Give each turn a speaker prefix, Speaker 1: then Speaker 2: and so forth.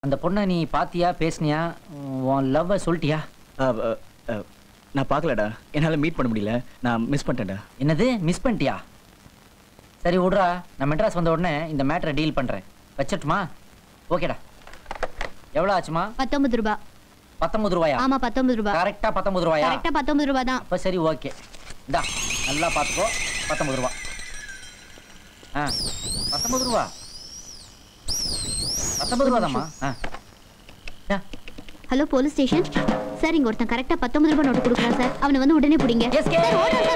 Speaker 1: அந்த பொண்ணை நீ பாத்தியா, பேசுனியா, உன் லவ்வ சொல்லிட்டியா?
Speaker 2: நான் பார்க்கலடா, என்னால மீட் பண்ண முடியல, நான் மிஸ் பண்ணிட்டேன்டா.
Speaker 1: என்னது மிஸ் பண்ணிட்டியா? சரி விடுறா, நான் மெட்ராஸ் வந்த உடனே இந்த மேட்டரை டீல் பண்றேன். வச்சிட்டுமா? ஓகேடா. எவ்வளவு ஆச்சுமா?
Speaker 3: 19 ரூபாய்.
Speaker 1: 19 ரூபாயா?
Speaker 3: ஆமா 19 ரூபாய்.
Speaker 1: கரெக்டா 19 ரூபாயா?
Speaker 3: கரெக்டா 19 ரூபாய் தான்.
Speaker 1: அப்ப சரி ஓகே. இந்தா நல்லா பாத்துக்கோ. 19 ரூபாய். 19 ரூபாய். 19 ரூபாய் தான்மா.
Speaker 3: ஹலோ போலீஸ் ஸ்டேஷன் சார், இங்க ஒருத்தன் கரெக்டா 19 ரூபாய் நோட்டு கொடுக்குறான் சார். அவனை வந்து உடனே பிடிங்க.